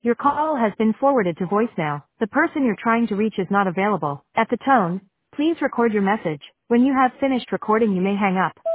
Your call has been forwarded to voicemail. The person you're trying to reach is not available. At the tone, please record your message. When you have finished recording, you may hang up.